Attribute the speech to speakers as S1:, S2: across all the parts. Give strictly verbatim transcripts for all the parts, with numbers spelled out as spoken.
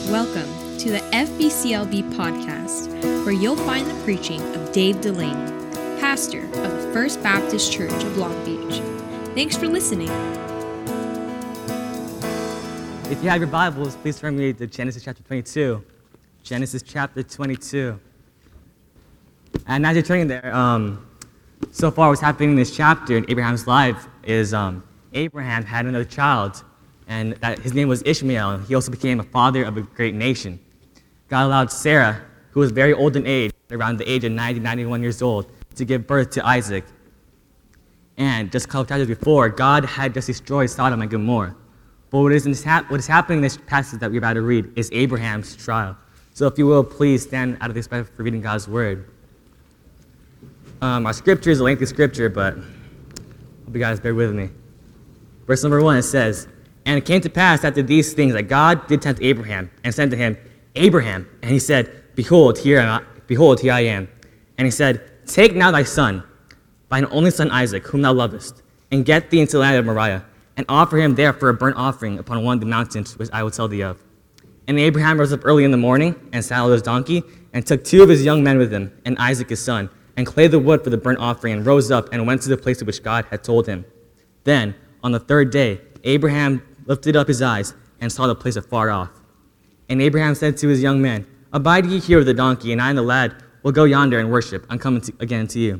S1: Welcome to the F B C L B podcast, where you'll find the preaching of Dave Delaney, pastor of the First Baptist Church of Long Beach. Thanks for listening.
S2: If you have your Bibles, please turn me to Genesis chapter twenty-two. Genesis chapter twenty-two. And as you're turning there, um, so far what's happening in this chapter in Abraham's life is um, Abraham had another child, and that his name was Ishmael, and he also became a father of a great nation. God allowed Sarah, who was very old in age, around the age of ninety, ninety-one years old, to give birth to Isaac. And just a couple chapters before, God had just destroyed Sodom and Gomorrah. But what is, in this hap- what is happening in this passage that we're about to read is Abraham's trial. So if you will, please stand out of respect for reading God's word. Um, our scripture is a lengthy scripture, but hope you guys bear with me. Verse number one, it says, "And it came to pass after these things that God did tempt Abraham, and said to him, Abraham. And he said, Behold, here am I, behold, here I am. And he said, Take now thy son, thine only son Isaac, whom thou lovest, and get thee into the land of Moriah, and offer him there for a burnt offering upon one of the mountains which I will tell thee of. And Abraham rose up early in the morning, and saddled his donkey, and took two of his young men with him, and Isaac his son, and clave the wood for the burnt offering, and rose up, and went to the place to which God had told him. Then, on the third day, Abraham lifted up his eyes, and saw the place afar off. And Abraham said to his young men, Abide ye here with the donkey, and I and the lad will go yonder and worship, and come to, again to you.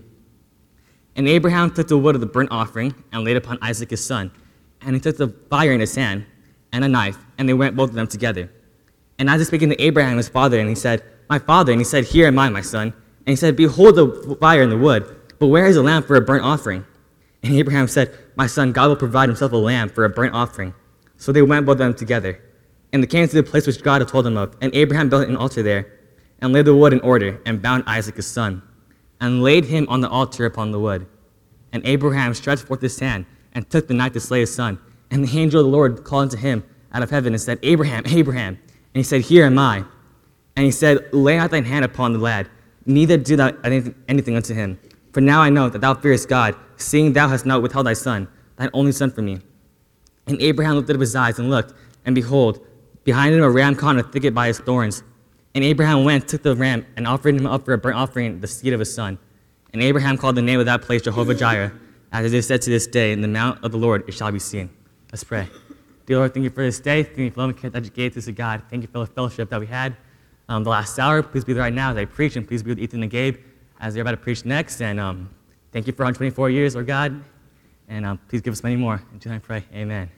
S2: And Abraham took the wood of the burnt offering, and laid upon Isaac his son. And he took the fire in his hand, and a knife, and they went both of them together. And Isaac spake unto Abraham his father, and he said, My father. And he said, Here am I, my son. And he said, Behold the fire and the wood, but where is a lamb for a burnt offering? And Abraham said, My son, God will provide himself a lamb for a burnt offering. So they went both of them together. And they came to the place which God had told them of. And Abraham built an altar there, and laid the wood in order, and bound Isaac his son, and laid him on the altar upon the wood. And Abraham stretched forth his hand, and took the knife to slay his son. And the angel of the Lord called unto him out of heaven, and said, Abraham, Abraham. And he said, Here am I. And he said, Lay not thine hand upon the lad, neither do thou anything, anything unto him. For now I know that thou fearest God, seeing thou hast not withheld thy son, thine only son from me. And Abraham lifted up his eyes and looked, and behold, behind him a ram caught in a thicket by his thorns. And Abraham went, took the ram, and offered him up for a burnt offering, the seed of his son. And Abraham called the name of that place Jehovah-Jireh, as it is said to this day, In the mount of the Lord it shall be seen. Let's pray. Dear Lord, thank you for this day. Thank you for the love and care that you gave to us, God. Thank you for the fellowship that we had um, the last hour. Please be there right now as I preach, and please be with Ethan and Gabe as they're about to preach next. And um, thank you for one hundred twenty-four years, Lord God. And um, please give us many more. In Jesus' name I pray. Amen.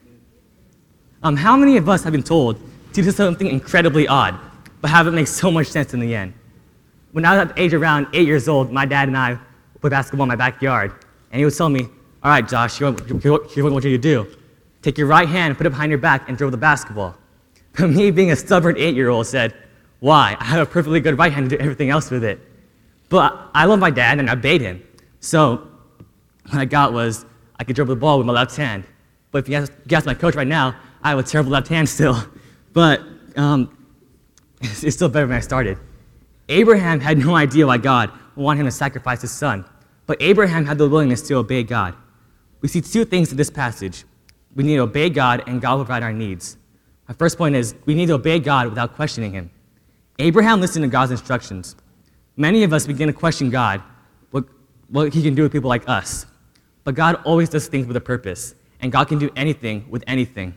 S2: Um, how many of us have been told to do something incredibly odd, but have it make so much sense in the end? When I was at the age around eight years old, my dad and I played basketball in my backyard, and he would tell me, All right, Josh, here's what I want you to do. Take your right hand, put it behind your back, and dribble the basketball. But me, being a stubborn eight-year-old, said, Why? I have a perfectly good right hand to do everything else with it. But I love my dad, and I obeyed him. So what I got was I could dribble the ball with my left hand. But if you ask, if you ask my coach right now, I have a terrible left hand still. But um, it's still better than I started. Abraham had no idea why God wanted him to sacrifice his son. But Abraham had the willingness to obey God. We see two things in this passage. We need to obey God, and God will provide our needs. My first point is we need to obey God without questioning him. Abraham listened to God's instructions. Many of us begin to question God, what, what he can do with people like us. But God always does things with a purpose, and God can do anything with anything.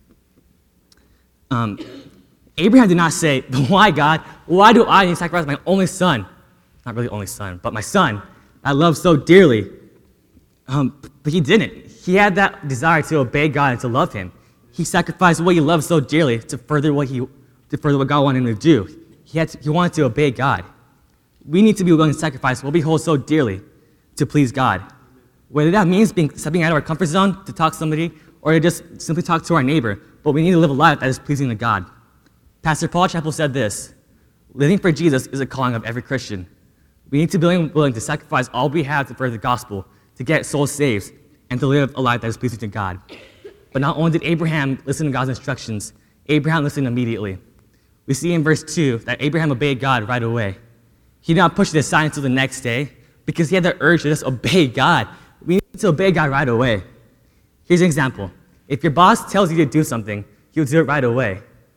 S2: Um, Abraham did not say, Why, God? Why do I need to sacrifice my only son? Not really only son, but my son I love so dearly. Um, but he didn't. He had that desire to obey God and to love him. He sacrificed what he loved so dearly to further what he, to further what God wanted him to do. He had to, he wanted to obey God. We need to be willing to sacrifice what we hold so dearly to please God. Whether that means being, stepping out of our comfort zone to talk to somebody, or to just simply talk to our neighbor, but we need to live a life that is pleasing to God. Pastor Paul Chappell said this, Living for Jesus is a calling of every Christian. We need to be willing to sacrifice all we have to further the gospel, to get souls saved, and to live a life that is pleasing to God. But not only did Abraham listen to God's instructions, Abraham listened immediately. We see in verse two that Abraham obeyed God right away. He did not push it aside until the next day because he had the urge to just obey God. We need to obey God right away. Here's an example. If your boss tells you to do something, he'll do it right away. But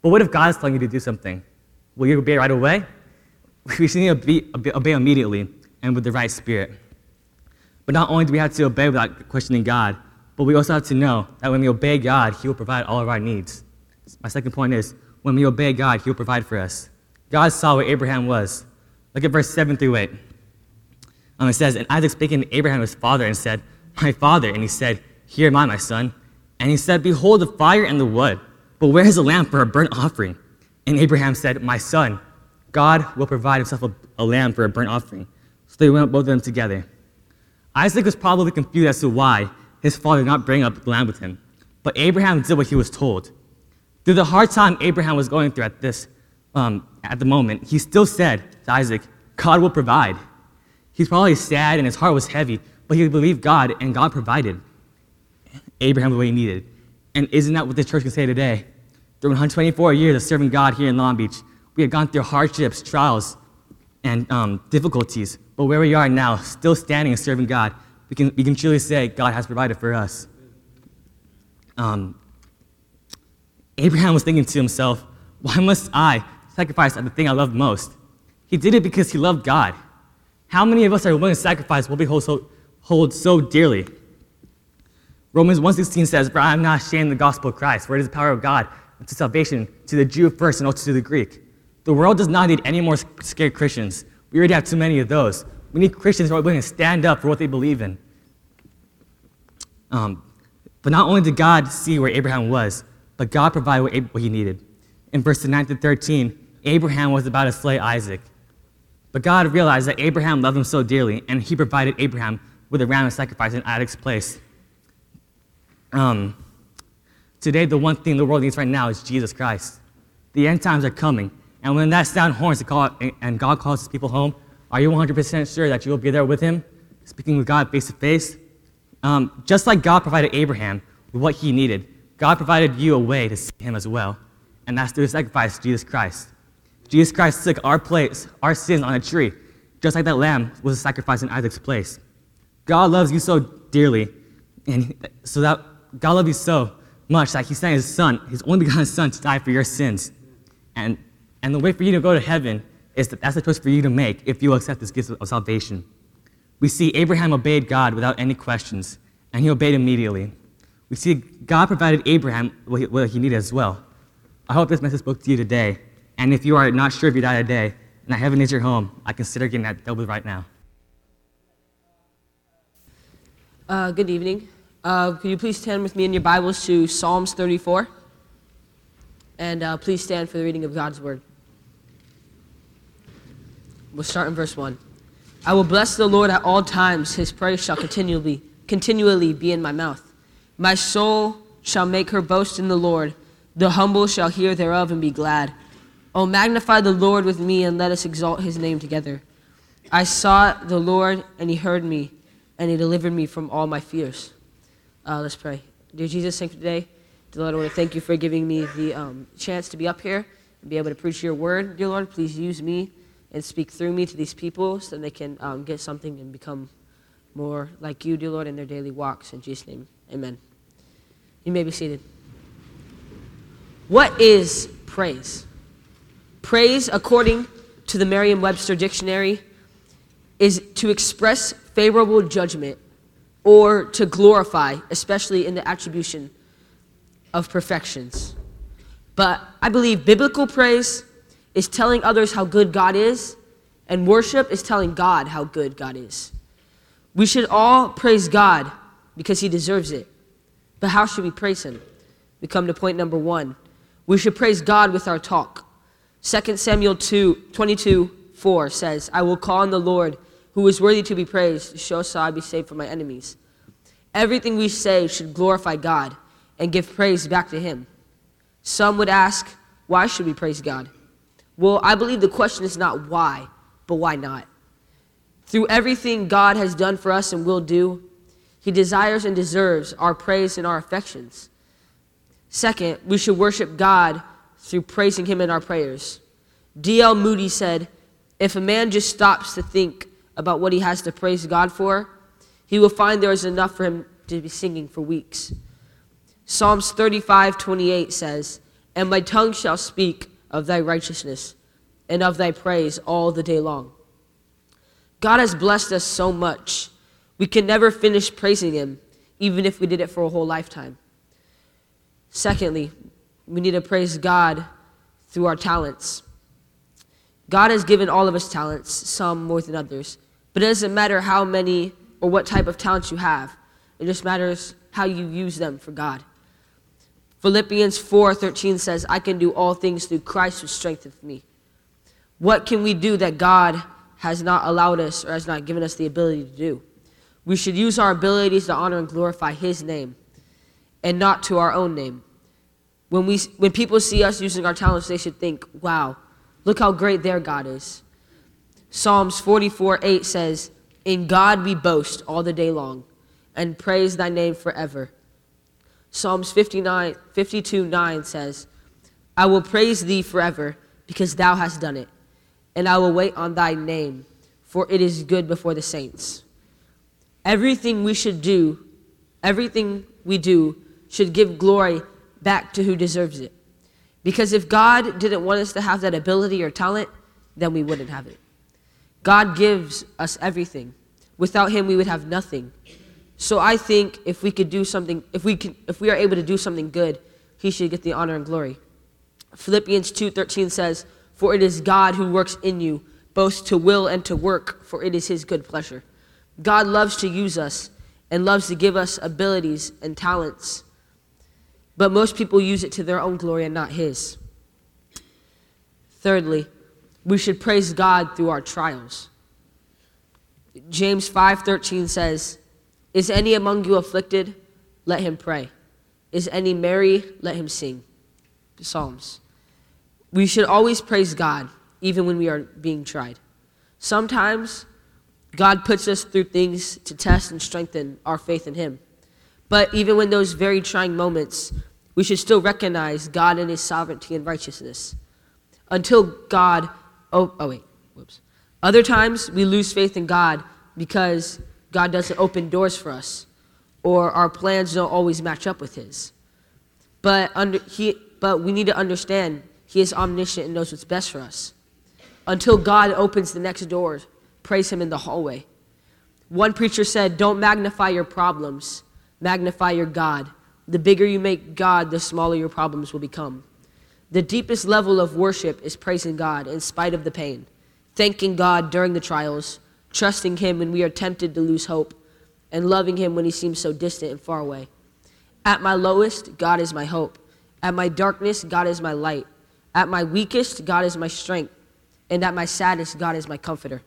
S2: But what if God is telling you to do something? Will you obey right away? We should need to obey, obey immediately and with the right spirit. But not only do we have to obey without questioning God, but we also have to know that when we obey God, He will provide all of our needs. My second point is, when we obey God, He will provide for us. God saw where Abraham was. Look at verse seven through eight. Um, it says, and Isaac spake unto Abraham his father and said, my father. And he said, here am I, my son. And he said, behold the fire and the wood, but where is the lamb for a burnt offering? And Abraham said, my son, God will provide himself a, a lamb for a burnt offering. So they went both of them together. Isaac was probably confused as to why his father did not bring up the lamb with him. But Abraham did what he was told. Through the hard time Abraham was going through at this, um, at the moment, he still said to Isaac, God will provide. He's probably sad and his heart was heavy, but he believed God and God provided Abraham what he needed. And isn't that what the church can say today? Through one hundred twenty-four years of serving God here in Long Beach, we have gone through hardships, trials, and um, difficulties. But where we are now, still standing and serving God, we can, we can truly say God has provided for us. Um, Abraham was thinking to himself, why must I sacrifice the thing I love most? He did it because he loved God. How many of us are willing to sacrifice what we hold so, hold so dearly? Romans one sixteen says, for I am not ashamed of the gospel of Christ, for it is the power of God to salvation to the Jew first and also to the Greek. The world does not need any more scared Christians. We already have too many of those. We need Christians who are willing to stand up for what they believe in. Um, but not only did God see where Abraham was, but God provided what, Ab- what he needed. In verses nine to thirteen, Abraham was about to slay Isaac. But God realized that Abraham loved him so dearly, and he provided Abraham with a ram of sacrifice in Isaac's place. Um, today, the one thing the world needs right now is Jesus Christ. The end times are coming, and when that sound horns to call, and God calls his people home, are you one hundred percent sure that you will be there with him, speaking with God face to face? Um, just like God provided Abraham with what he needed, God provided you a way to see him as well, and that's through the sacrifice of Jesus Christ. Jesus Christ took our place, our sins on a tree, just like that lamb was sacrificed in Isaac's place. God loves you so dearly, and so that God loves you so much that he sent his son, his only begotten son, to die for your sins. And, and the way for you to go to heaven is that that's the choice for you to make if you accept this gift of salvation. We see Abraham obeyed God without any questions, and he obeyed immediately. We see God provided Abraham what he, what he needed as well. I hope this message spoke to you today. And if you are not sure if you die today, and that heaven is your home, I consider getting that double right now.
S3: Uh, good evening. Uh, could you please stand with me in your Bibles to Psalms thirty-four? And uh, please stand for the reading of God's word. We'll start in verse one. I will bless the Lord at all times. His praise shall continually, continually be in my mouth. My soul shall make her boast in the Lord. The humble shall hear thereof and be glad. O magnify the Lord with me, and let us exalt his name together. I sought the Lord, and he heard me, and he delivered me from all my fears. Uh, let's pray. Dear Jesus, thank you today. Dear Lord, I want to thank you for giving me the um, chance to be up here and be able to preach your word. Dear Lord, please use me and speak through me to these people so that they can um, get something and become more like you, dear Lord, in their daily walks. In Jesus' name, amen. You may be seated. What is praise? Praise, according to the Merriam-Webster Dictionary, is to express favorable judgment or to glorify, especially in the attribution of perfections. But I believe biblical praise is telling others how good God is, and worship is telling God how good God is. We should all praise God because he deserves it. But how should we praise him? We come to point number one. We should praise God with our talk. Second Samuel two, twenty-two, four says, I will call on the Lord who is worthy to be praised, so shall I be saved from my enemies. Everything we say should glorify God and give praise back to him. Some would ask, why should we praise God? Well, I believe the question is not why, but why not? Through everything God has done for us and will do, he desires and deserves our praise and our affections. Second, we should worship God through praising him in our prayers. D L Moody said, if a man just stops to think about what he has to praise God for, he will find there is enough for him to be singing for weeks. Psalms thirty-five twenty-eight says, and my tongue shall speak of thy righteousness and of thy praise all the day long. God has blessed us so much. We can never finish praising him, even if we did it for a whole lifetime. Secondly, we need to praise God through our talents. God has given all of us talents, some more than others, but it doesn't matter how many or what type of talents you have. It just matters how you use them for God. Philippians four thirteen says, I can do all things through Christ who strengthens me. What can we do that God has not allowed us or has not given us the ability to do? We should use our abilities to honor and glorify his name and not to our own name. When we, when people see us using our talents, they should think, wow, look how great their God is. Psalms forty-four eight says, in God we boast all the day long and praise thy name forever. Psalms fifty-nine, fifty-two nine says, I will praise thee forever because thou hast done it, and I will wait on thy name, for it is good before the saints. Everything we should do, everything we do should give glory back to who deserves it. Because if God didn't want us to have that ability or talent, then we wouldn't have it. God gives us everything. Without him, we would have nothing. So I think if we could do something, if we can, if we are able to do something good, he should get the honor and glory. Philippians two thirteen says, for it is God who works in you, both to will and to work, for it is his good pleasure. God loves to use us and loves to give us abilities and talents, but most people use it to their own glory and not his. Thirdly, we should praise God through our trials. James five thirteen says, is any among you afflicted? Let him pray. Is any merry? Let him sing. Psalms. We should always praise God, even when we are being tried. Sometimes God puts us through things to test and strengthen our faith in him. But even when those very trying moments, we should still recognize God and his sovereignty and righteousness. Until God, oh, oh wait, whoops. Other times we lose faith in God because God doesn't open doors for us, or our plans don't always match up with his. But under, he, but we need to understand he is omniscient and knows what's best for us. Until God opens the next door, praise him in the hallway. One preacher said, don't magnify your problems, magnify your God. The bigger you make God, the smaller your problems will become. The deepest level of worship is praising God in spite of the pain, thanking God during the trials, trusting him when we are tempted to lose hope, and loving him when he seems so distant and far away. At my lowest, God is my hope. At my darkness, God is my light. At my weakest, God is my strength. And at my saddest, God is my comforter.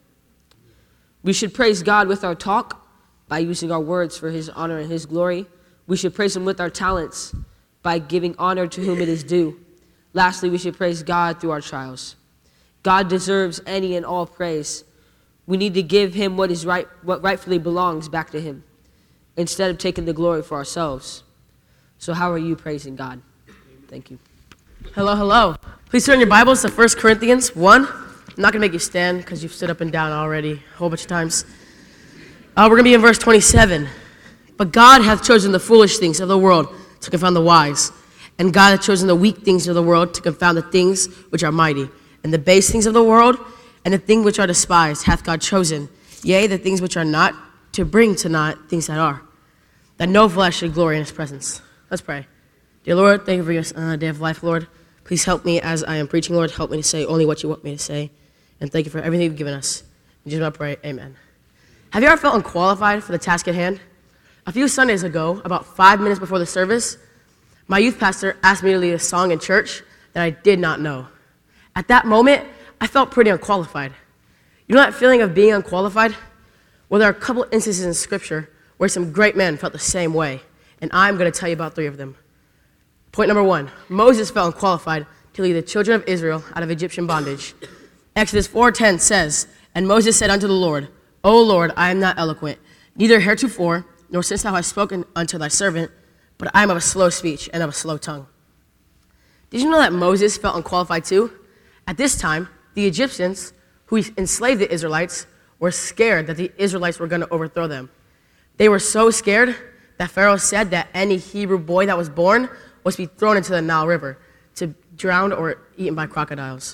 S3: We should praise God with our talk by using our words for his honor and his glory. We should praise him with our talents by giving honor to whom it is due. Lastly, we should praise God through our trials. God deserves any and all praise. We need to give him what is right, what rightfully belongs back to him, instead of taking the glory for ourselves. So how are you praising God? Thank you.
S4: Hello, hello. Please turn your Bibles to First Corinthians one. I'm not going to make you stand because you've stood up and down already a whole bunch of times. Uh, we're going to be in verse twenty-seven. But God hath chosen the foolish things of the world to confound the wise. And God hath chosen the weak things of the world to confound the things which are mighty. And the base things of the world and the things which are despised hath God chosen. Yea, the things which are not, to bring to naught things that are, that no flesh should glory in his presence. Let's pray. Dear Lord, thank you for your uh, day of life, Lord. Please help me as I am preaching, Lord. Help me to say only what you want me to say. And thank you for everything you've given us. In Jesus' name I pray, amen. Have you ever felt unqualified for the task at hand? A few Sundays ago, about five minutes before the service, my youth pastor asked me to lead a song in church that I did not know. At that moment, I felt pretty unqualified. You know that feeling of being unqualified? Well, there are a couple instances in Scripture where some great men felt the same way, and I'm going to tell you about three of them. Point number one, Moses felt unqualified to lead the children of Israel out of Egyptian bondage. Exodus four ten says, and Moses said unto the Lord, O Lord, I am not eloquent, neither heretofore, nor since thou hast spoken unto thy servant, but I am of a slow speech and of a slow tongue. Did you know that Moses felt unqualified too? At this time, the Egyptians, who enslaved the Israelites, were scared that the Israelites were going to overthrow them. They were so scared that Pharaoh said that any Hebrew boy that was born was to be thrown into the Nile River. to drown or eaten by crocodiles.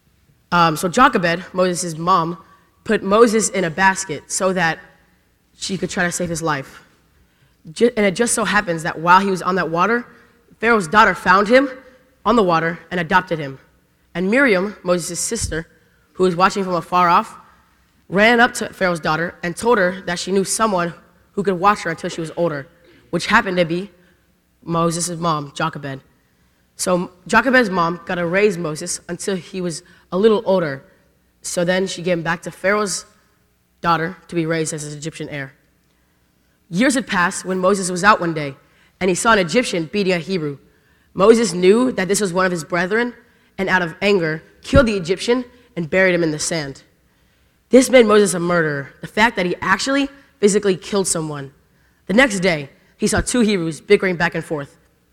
S4: Um, so Jochebed, Moses' mom, put Moses in a basket so that she could try to save his life. And it just so happens that while he was on that water, Pharaoh's daughter found him on the water and adopted him. And Miriam, Moses' sister, who was watching from afar off, ran up to Pharaoh's daughter and told her that she knew someone who could watch her until she was older, which happened to be Moses' mom, Jochebed. So Jochebed's mom got to raise Moses until he was a little older. So then she gave him back to Pharaoh's daughter to be raised as his Egyptian heir. Years had passed when Moses was out one day, and he saw an Egyptian beating a Hebrew. Moses knew that this was one of his brethren, and out of anger, killed the Egyptian and buried him in the sand. This made Moses a murderer, the fact that he actually physically killed someone. The next day, he saw two Hebrews bickering back and forth.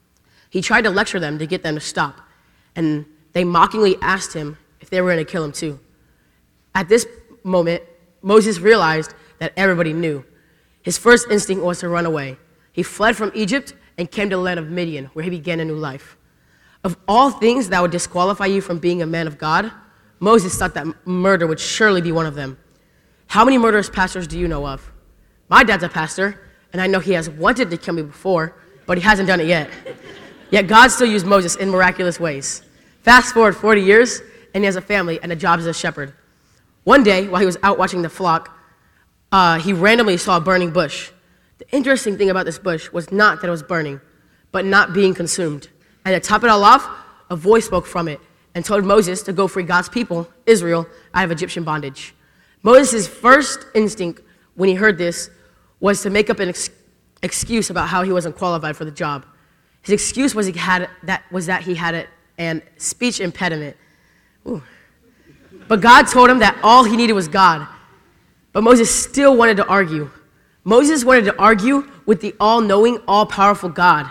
S4: He tried to lecture them to get them to stop, and they mockingly asked him if they were going to kill him too. At this moment, Moses realized that everybody knew. His first instinct was to run away. He fled from Egypt and came to the land of Midian, where he began a new life. Of all things that would disqualify you from being a man of God, Moses thought that murder would surely be one of them. How many murderous pastors do you know of? My dad's a pastor, and I know he has wanted to kill me before, but he hasn't done it yet. Yet God still used Moses in miraculous ways. Fast forward forty years, and he has a family and a job as a shepherd. One day, while he was out watching the flock, uh, he randomly saw a burning bush. The interesting thing about this bush was not that it was burning, but not being consumed. And to top it all off, a voice spoke from it and told Moses to go free God's people, Israel, out of Egyptian bondage. Moses' first instinct when he heard this was to make up an ex- excuse about how he wasn't qualified for the job. His excuse was he had that was that he had a, an speech impediment. Ooh. But God told him that all he needed was God. But Moses still wanted to argue. Moses wanted to argue with the all-knowing, all-powerful God.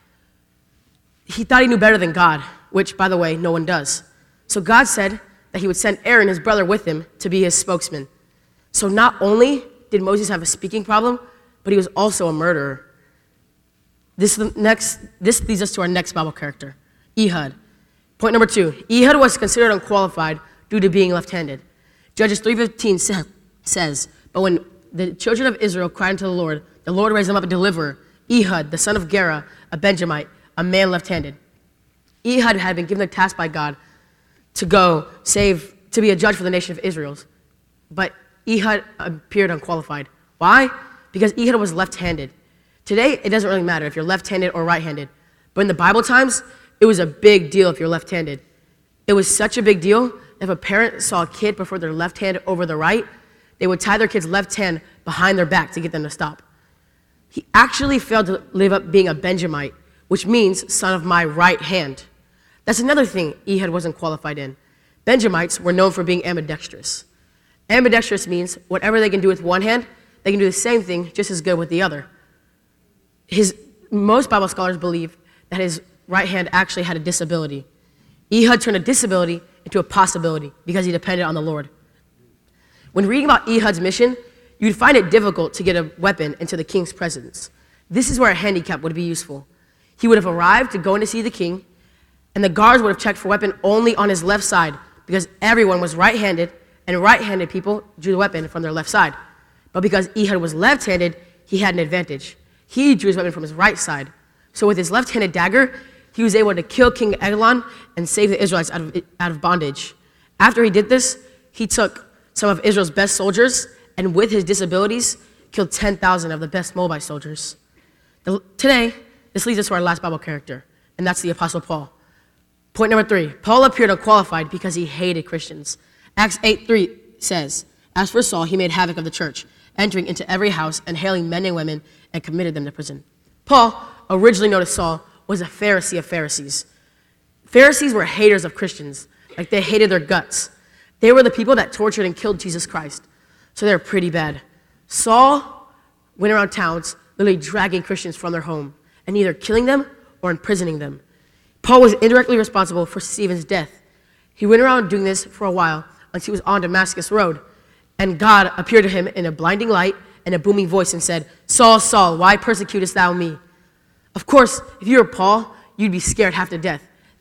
S4: He thought he knew better than God, which, by the way, no one does. So God said that he would send Aaron, his brother, with him to be his spokesman. So not only did Moses have a speaking problem, but he was also a murderer. This, next, this leads us to our next Bible character, Ehud. Point number two, Ehud was considered unqualified due to being left-handed. Judges three fifteen sa- says, but when the children of Israel cried unto the Lord, the Lord raised them up a deliverer, Ehud, the son of Gera, a Benjamite, a man left-handed. Ehud had been given the task by God to go save, to be a judge for the nation of Israel. But Ehud appeared unqualified. Why? Because Ehud was left-handed. Today, it doesn't really matter if you're left-handed or right-handed. But in the Bible times, it was a big deal if you're left-handed. It was such a big deal that if a parent saw a kid prefer their left hand over the right, they would tie their kid's left hand behind their back to get them to stop. He actually failed to live up being a Benjamite, which means son of my right hand. That's another thing Ehud wasn't qualified in. Benjamites were known for being ambidextrous. Ambidextrous means whatever they can do with one hand, they can do the same thing just as good with the other. His, most Bible scholars believe that his right hand actually had a disability. Ehud turned a disability into a possibility because he depended on the Lord. When reading about Ehud's mission, you'd find it difficult to get a weapon into the king's presence. This is where a handicap would be useful. He would have arrived to go in to see the king, and the guards would have checked for a weapon only on his left side because everyone was right-handed, and right-handed people drew the weapon from their left side. But because Ehud was left-handed, he had an advantage. He drew his weapon from his right side. So with his left-handed dagger, he was able to kill King Eglon and save the Israelites out of, out of bondage. After he did this, he took some of Israel's best soldiers, and with his disabilities, killed ten thousand of the best Moabite soldiers. The, today, this leads us to our last Bible character, and that's the Apostle Paul. Point number three, Paul appeared unqualified because he hated Christians. Acts eight three says, as for Saul, he made havoc of the church, entering into every house and hailing men and women and committed them to prison. Paul, originally known as Saul, was a Pharisee of Pharisees. Pharisees were haters of Christians, like they hated their guts. They were the people that tortured and killed Jesus Christ, so they were pretty bad. Saul went around towns literally dragging Christians from their home and either killing them or imprisoning them. Paul was indirectly responsible for Stephen's death. He went around doing this for a while until he was on Damascus Road, and God appeared to him in a blinding light and a booming voice and said, Saul, Saul, why persecutest thou me? Of course, if you were Paul, you'd be scared half to death.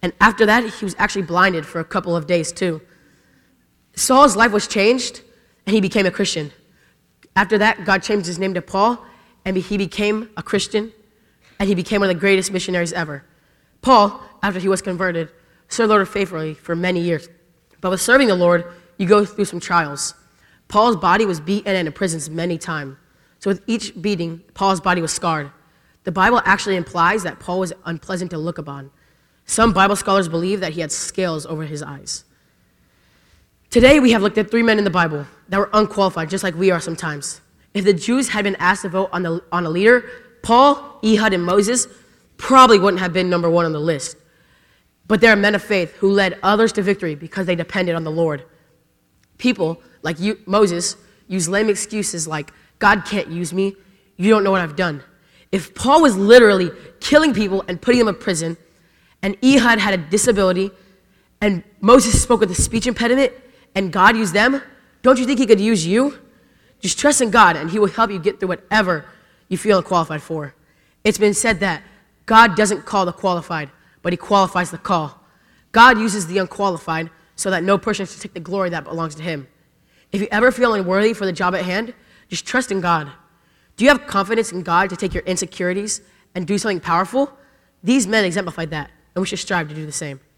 S4: And after that, he was actually blinded for a couple of days too. Saul's life was changed, and he became a Christian. After that, God changed his name to Paul, and he became a Christian, and he became one of the greatest missionaries ever. Paul, after he was converted, served the Lord faithfully for many years. But with serving the Lord, you go through some trials. Paul's body was beaten and in prisons many times. So with each beating, Paul's body was scarred. The Bible actually implies that Paul was unpleasant to look upon. Some Bible scholars believe that he had scales over his eyes. Today, we have looked at three men in the Bible that were unqualified, just like we are sometimes. If the Jews had been asked to vote on, the, on a leader, Paul, Ehud, and Moses probably wouldn't have been number one on the list. But they are men of faith who led others to victory because they depended on the Lord. People like you, Moses use lame excuses like, God can't use me, you don't know what I've done. If Paul was literally killing people and putting them in prison, and Ehud had a disability, and Moses spoke with a speech impediment, and God used them, don't you think he could use you? Just trust in God, and he will help you get through whatever you feel unqualified for. It's been said that God doesn't call the qualified, but he qualifies the call. God uses the unqualified so that no person should take the glory that belongs to him. If you ever feel unworthy for the job at hand, just trust in God. Do you have confidence in God to take your insecurities and do something powerful? These men exemplified that, and we should strive to do the same.